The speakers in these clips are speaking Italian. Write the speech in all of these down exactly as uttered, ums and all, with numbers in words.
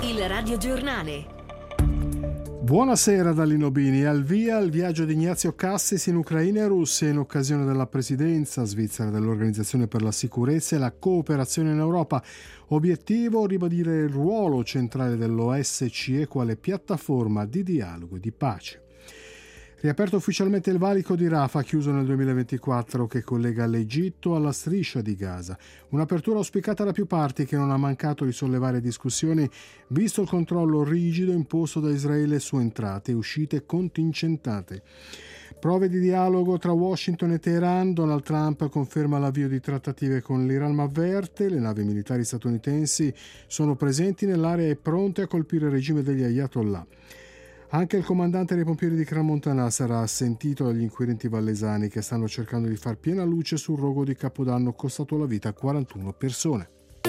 Il radiogiornale. Buonasera da Lino Bini. Al via il viaggio di Ignazio Cassis in Ucraina e Russia in occasione della presidenza svizzera dell'Organizzazione per la Sicurezza e la Cooperazione in Europa. Obiettivo: ribadire il ruolo centrale dell'O S C E quale piattaforma di dialogo e di pace. Riaperto ufficialmente il valico di Rafah, chiuso nel duemilaventiquattro, che collega l'Egitto alla striscia di Gaza. Un'apertura auspicata da più parti che non ha mancato di sollevare discussioni, visto il controllo rigido imposto da Israele su entrate e uscite contingentate. Prove di dialogo tra Washington e Teheran. Donald Trump conferma l'avvio di trattative con l'Iran, ma avverte: le navi militari statunitensi sono presenti nell'area e pronte a colpire il regime degli Ayatollah. Anche il comandante dei pompieri di Crans-Montana sarà assentito dagli inquirenti vallesani che stanno cercando di far piena luce sul rogo di Capodanno costato la vita a quarantuno persone.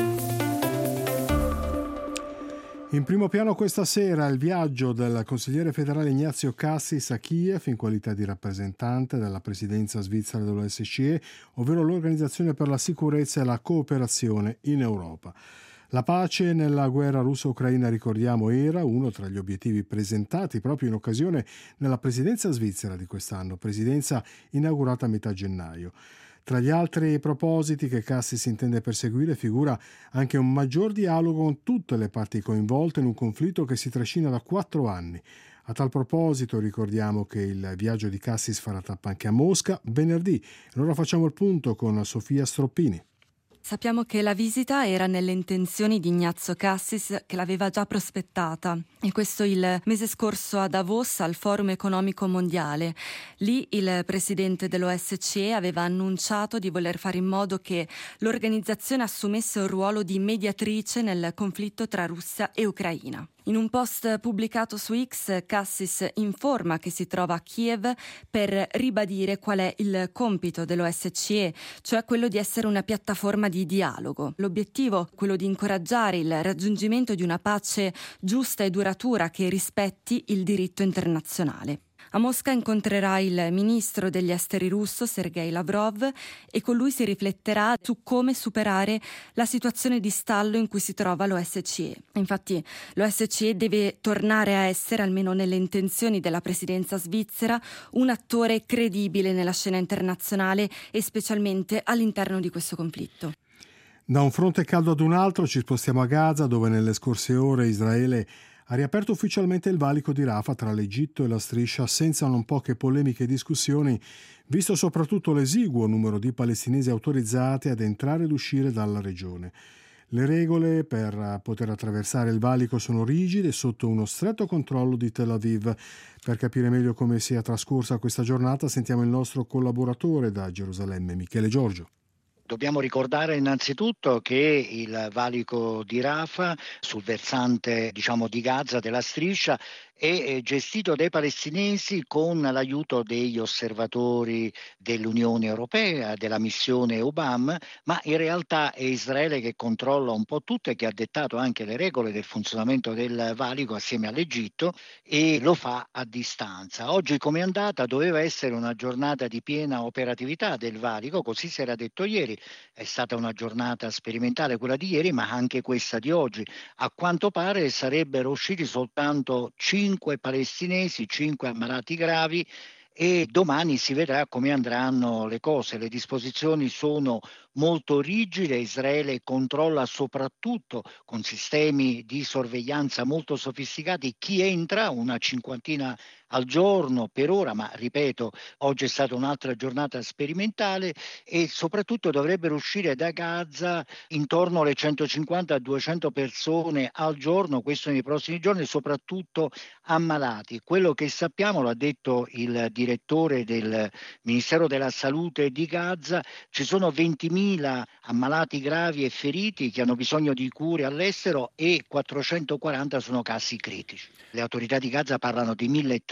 In primo piano questa sera il viaggio del consigliere federale Ignazio Cassis a Kiev in qualità di rappresentante della presidenza svizzera dell'O S C E, ovvero l'Organizzazione per la Sicurezza e la Cooperazione in Europa. La pace nella guerra russo-ucraina, ricordiamo, era uno tra gli obiettivi presentati proprio in occasione della presidenza svizzera di quest'anno, presidenza inaugurata a metà gennaio. Tra gli altri propositi che Cassis intende perseguire figura anche un maggior dialogo con tutte le parti coinvolte in un conflitto che si trascina da quattro anni. A tal proposito ricordiamo che il viaggio di Cassis farà tappa anche a Mosca venerdì. Allora facciamo il punto con Sofia Stroppini. Sappiamo che la visita era nelle intenzioni di Ignazio Cassis, che l'aveva già prospettata, e questo il mese scorso a Davos al Forum Economico Mondiale. Lì il presidente dell'O S C E aveva annunciato di voler fare in modo che l'organizzazione assumesse un ruolo di mediatrice nel conflitto tra Russia e Ucraina. In un post pubblicato su X, Cassis informa che si trova a Kiev per ribadire qual è il compito dell'O S C E, cioè quello di essere una piattaforma di dialogo. L'obiettivo è quello di incoraggiare il raggiungimento di una pace giusta e duratura che rispetti il diritto internazionale. A Mosca incontrerà il ministro degli esteri russo Sergei Lavrov e con lui si rifletterà su come superare la situazione di stallo in cui si trova l'O S C E. Infatti l'O S C E deve tornare a essere, almeno nelle intenzioni della presidenza svizzera, un attore credibile nella scena internazionale e specialmente all'interno di questo conflitto. Da un fronte caldo ad un altro ci spostiamo a Gaza, dove nelle scorse ore Israele ha riaperto ufficialmente il valico di Rafah tra l'Egitto e la striscia senza non poche polemiche e discussioni, visto soprattutto l'esiguo numero di palestinesi autorizzati ad entrare ed uscire dalla regione. Le regole per poter attraversare il valico sono rigide sotto uno stretto controllo di Tel Aviv. Per capire meglio come sia trascorsa questa giornata sentiamo il nostro collaboratore da Gerusalemme, Michele Giorgio. Dobbiamo ricordare innanzitutto che il valico di Rafah sul versante diciamo di Gaza della striscia è gestito dai palestinesi con l'aiuto degli osservatori dell'Unione Europea, della missione U B A M, ma in realtà è Israele che controlla un po' tutto e che ha dettato anche le regole del funzionamento del valico assieme all'Egitto e lo fa a distanza. Oggi come è andata? Doveva essere una giornata di piena operatività del valico, così si era detto ieri. È stata una giornata sperimentale quella di ieri, ma anche questa di oggi. A quanto pare sarebbero usciti soltanto cinque palestinesi, cinque ammalati gravi, e domani si vedrà come andranno le cose. Le disposizioni sono molto rigide, Israele controlla soprattutto con sistemi di sorveglianza molto sofisticati chi entra, una cinquantina al giorno per ora, ma ripeto, oggi è stata un'altra giornata sperimentale, e soprattutto dovrebbero uscire da Gaza intorno alle centocinquanta a duecento persone al giorno, questo nei prossimi giorni, soprattutto ammalati. Quello che sappiamo, l'ha detto il direttore del Ministero della Salute di Gaza, ci sono ventimila ammalati gravi e feriti che hanno bisogno di cure all'estero e quattrocentoquaranta sono casi critici. Le autorità di Gaza parlano di milletrecento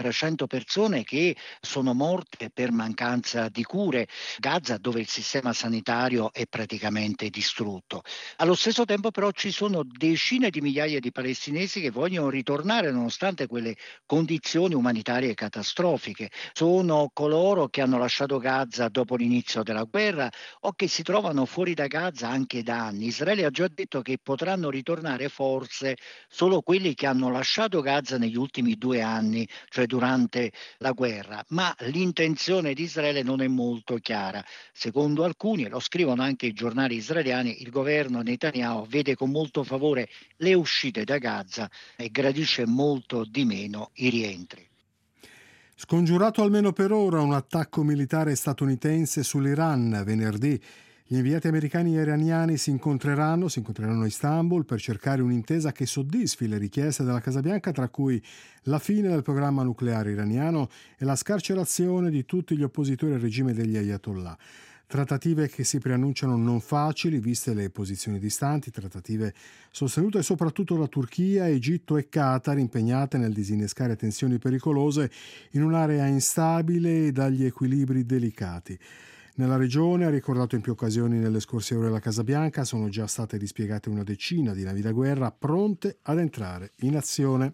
per cento persone che sono morte per mancanza di cure. Gaza, dove il sistema sanitario è praticamente distrutto. Allo stesso tempo però ci sono decine di migliaia di palestinesi che vogliono ritornare nonostante quelle condizioni umanitarie catastrofiche. Sono coloro che hanno lasciato Gaza dopo l'inizio della guerra o che si trovano fuori da Gaza anche da anni. Israele ha già detto che potranno ritornare forse solo quelli che hanno lasciato Gaza negli ultimi due anni, cioè durante la guerra, ma l'intenzione di Israele non è molto chiara. Secondo alcuni, e lo scrivono anche i giornali israeliani, il governo Netanyahu vede con molto favore le uscite da Gaza e gradisce molto di meno i rientri. Scongiurato almeno per ora un attacco militare statunitense sull'Iran venerdì, gli inviati americani e iraniani si incontreranno, si incontreranno a Istanbul per cercare un'intesa che soddisfi le richieste della Casa Bianca, tra cui la fine del programma nucleare iraniano e la scarcerazione di tutti gli oppositori al regime degli Ayatollah. Trattative che si preannunciano non facili, viste le posizioni distanti, trattative sostenute soprattutto da Turchia, Egitto e Qatar, impegnate nel disinnescare tensioni pericolose in un'area instabile e dagli equilibri delicati. Nella regione, ha ricordato in più occasioni nelle scorse ore la Casa Bianca, sono già state dispiegate una decina di navi da guerra pronte ad entrare in azione.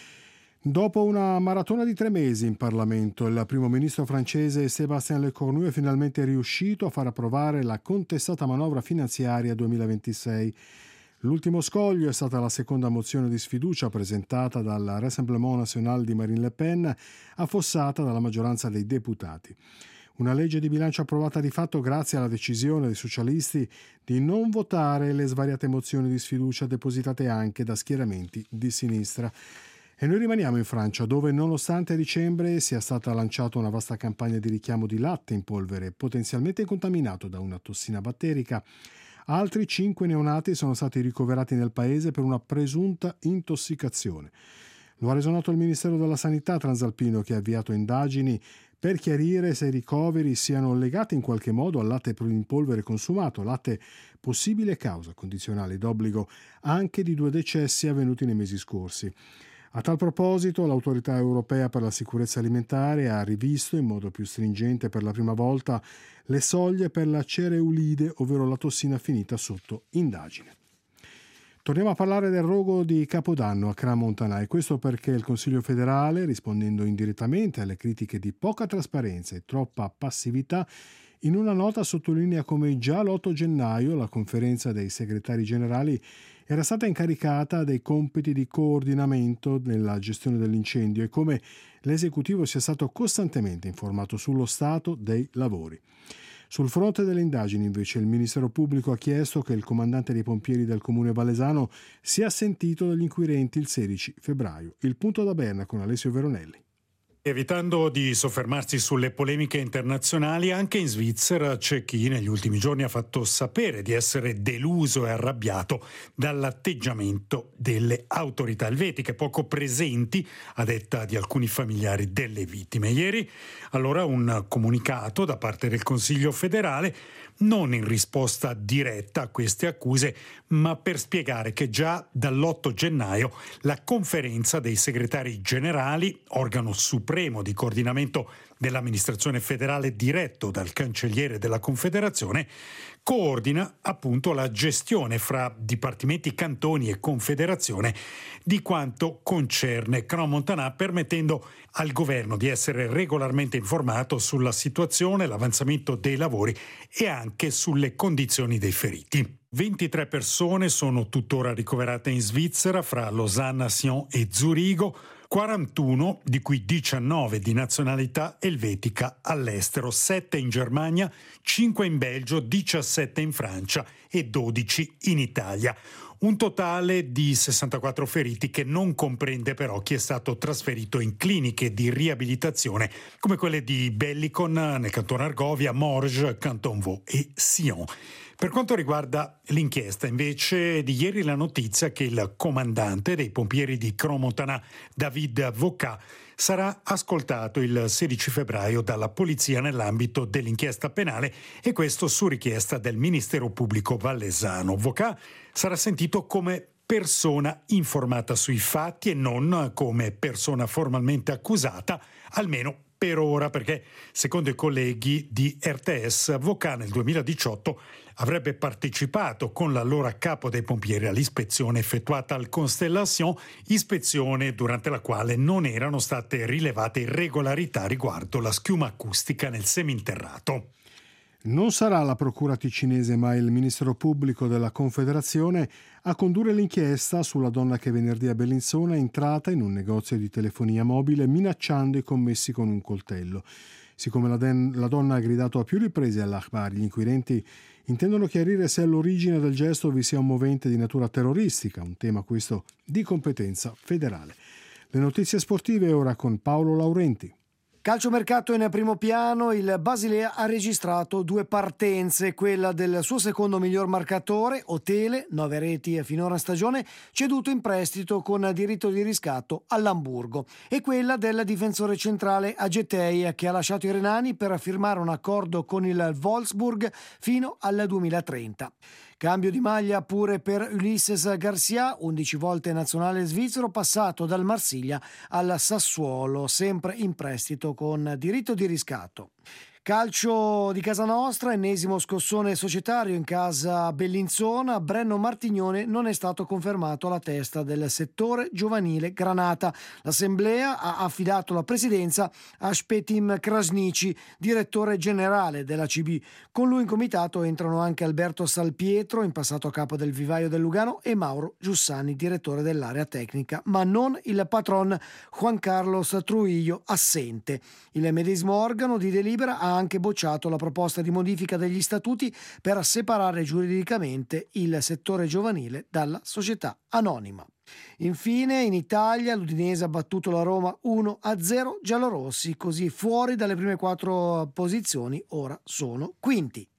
Dopo una maratona di tre mesi in Parlamento, il primo ministro francese Sébastien Lecornu è finalmente riuscito a far approvare la contestata manovra finanziaria duemilaventisei. L'ultimo scoglio è stata la seconda mozione di sfiducia presentata dal Rassemblement National di Marine Le Pen, affossata dalla maggioranza dei deputati. Una legge di bilancio approvata di fatto grazie alla decisione dei socialisti di non votare le svariate mozioni di sfiducia depositate anche da schieramenti di sinistra. E noi rimaniamo in Francia, dove nonostante a dicembre sia stata lanciata una vasta campagna di richiamo di latte in polvere potenzialmente contaminato da una tossina batterica, altri cinque neonati sono stati ricoverati nel paese per una presunta intossicazione. Lo ha reso noto il Ministero della Sanità transalpino, che ha avviato indagini per chiarire se i ricoveri siano legati in qualche modo al latte in polvere consumato, latte possibile causa condizionale d'obbligo anche di due decessi avvenuti nei mesi scorsi. A tal proposito, l'Autorità Europea per la Sicurezza Alimentare ha rivisto in modo più stringente per la prima volta le soglie per la cereulide, ovvero la tossina finita sotto indagine. Torniamo a parlare del rogo di Capodanno a Crans-Montana, e questo perché il Consiglio federale, rispondendo indirettamente alle critiche di poca trasparenza e troppa passività, in una nota sottolinea come già l'otto gennaio la conferenza dei segretari generali era stata incaricata dei compiti di coordinamento nella gestione dell'incendio e come l'esecutivo sia stato costantemente informato sullo stato dei lavori. Sul fronte delle indagini, invece, il Ministero Pubblico ha chiesto che il comandante dei pompieri del comune valesano sia sentito dagli inquirenti il sedici febbraio. Il punto da Berna con Alessio Veronelli. Evitando di soffermarsi sulle polemiche internazionali, anche in Svizzera c'è chi negli ultimi giorni ha fatto sapere di essere deluso e arrabbiato dall'atteggiamento delle autorità elvetiche, poco presenti, a detta di alcuni familiari delle vittime. Ieri, allora, un comunicato da parte del Consiglio federale, non in risposta diretta a queste accuse, ma per spiegare che già dall'otto gennaio la conferenza dei segretari generali, organo supremo di coordinamento dell'amministrazione federale diretto dal cancelliere della Confederazione, coordina appunto la gestione fra dipartimenti, cantoni e Confederazione di quanto concerne Crans-Montana, permettendo al governo di essere regolarmente informato sulla situazione, l'avanzamento dei lavori e anche sulle condizioni dei feriti. ventitré persone sono tuttora ricoverate in Svizzera, fra Losanna, Sion e Zurigo, quarantuno, di cui diciannove di nazionalità elvetica all'estero, sette in Germania, cinque in Belgio, diciassette in Francia e dodici in Italia. Un totale di sessantaquattro feriti, che non comprende però chi è stato trasferito in cliniche di riabilitazione come quelle di Bellicon nel canton Argovia, Morges, Canton Vaud e Sion. Per quanto riguarda l'inchiesta, invece, di ieri la notizia che il comandante dei pompieri di Crans-Montana, David Vocat, sarà ascoltato il sedici febbraio dalla polizia nell'ambito dell'inchiesta penale, e questo su richiesta del Ministero Pubblico valesano. Vocat sarà sentito come persona informata sui fatti e non come persona formalmente accusata, almeno per ora, perché secondo i colleghi di R T S Vocà nel duemiladiciotto avrebbe partecipato con l'allora capo dei pompieri all'ispezione effettuata al Constellation, ispezione durante la quale non erano state rilevate irregolarità riguardo la schiuma acustica nel seminterrato. Non sarà la procura ticinese ma il ministero pubblico della Confederazione a condurre l'inchiesta sulla donna che venerdì a Bellinzona è entrata in un negozio di telefonia mobile minacciando i commessi con un coltello. Siccome la, den- la donna ha gridato a più riprese all'Akhbar, gli inquirenti intendono chiarire se all'origine del gesto vi sia un movente di natura terroristica, un tema questo di competenza federale. Le notizie sportive ora con Paolo Laurenti. Calciomercato in primo piano, il Basilea ha registrato due partenze, quella del suo secondo miglior marcatore, Otele, nove reti finora in stagione, ceduto in prestito con diritto di riscatto all'Amburgo, e quella del difensore centrale Agetei, che ha lasciato i renani per firmare un accordo con il Wolfsburg fino al duemilatrenta. Cambio di maglia pure per Ulisses Garcia, undici volte nazionale svizzero, passato dal Marsiglia al Sassuolo, sempre in prestito con diritto di riscatto. Calcio di casa nostra, ennesimo scossone societario in casa Bellinzona. Brenno Martignone non è stato confermato alla testa del settore giovanile Granata. L'assemblea ha affidato la presidenza a Špetim Krasniqi, direttore generale della C B. Con lui in comitato entrano anche Alberto Salpietro, in passato capo del vivaio del Lugano, e Mauro Giussani, direttore dell'area tecnica, ma non il patron Juan Carlos Trujillo, assente. Il medesimo organo di delibera ha anche bocciato la proposta di modifica degli statuti per separare giuridicamente il settore giovanile dalla società anonima. Infine, in Italia, l'Udinese ha battuto la Roma uno a zero, giallorossi così fuori dalle prime quattro posizioni, ora sono quinti.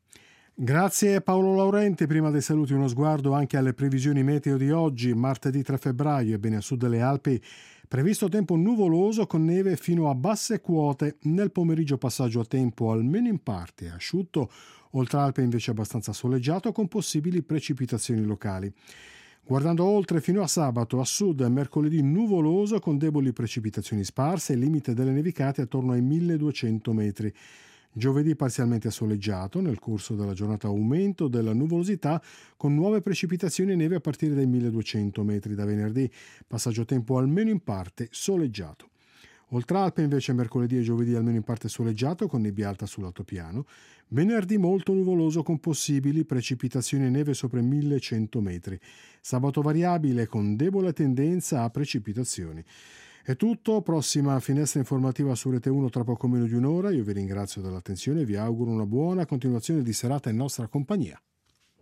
Grazie Paolo Laurenti. Prima dei saluti uno sguardo anche alle previsioni meteo di oggi, martedì tre febbraio. Ebbene, a sud delle Alpi previsto tempo nuvoloso con neve fino a basse quote. Nel pomeriggio passaggio a tempo almeno in parte asciutto, oltre Alpe invece abbastanza soleggiato con possibili precipitazioni locali. Guardando oltre, fino a sabato a sud mercoledì nuvoloso con deboli precipitazioni sparse e limite delle nevicate attorno ai milleduecento metri. Giovedì parzialmente soleggiato, nel corso della giornata aumento della nuvolosità con nuove precipitazioni e neve a partire dai milleduecento metri. Da venerdì passaggio tempo almeno in parte soleggiato. Oltre Alpe invece mercoledì e giovedì almeno in parte soleggiato con nebbia alta sull'altopiano. Venerdì molto nuvoloso con possibili precipitazioni e neve sopra i millecento metri. Sabato variabile con debole tendenza a precipitazioni. È tutto, prossima finestra informativa su Rete uno tra poco meno di un'ora. Io vi ringrazio dell'attenzione e vi auguro una buona continuazione di serata in nostra compagnia.